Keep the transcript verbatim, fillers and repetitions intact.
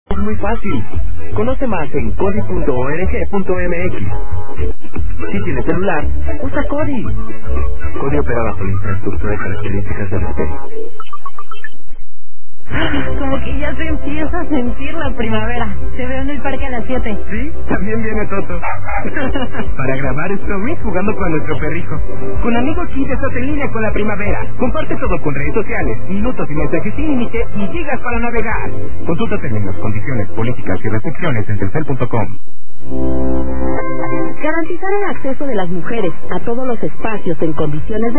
Es muy fácil. Conoce más en codi punto org punto mx. Si tienes celular, usa Cody. Cody opera bajo la infraestructura de características del espejo. Como que ya se empieza a sentir la primavera. Te veo en el parque a las siete. Sí, también viene Toto. Para grabar stories jugando con nuestro perrijo. Con amigos sí estás en línea con la primavera. Comparte todo con redes sociales, minutos y mensajes sin límite y gigas para navegar. Consulta términos, condiciones, políticas y restricciones en telcel punto com. Garantizar el acceso de las mujeres a todos los espacios en condiciones de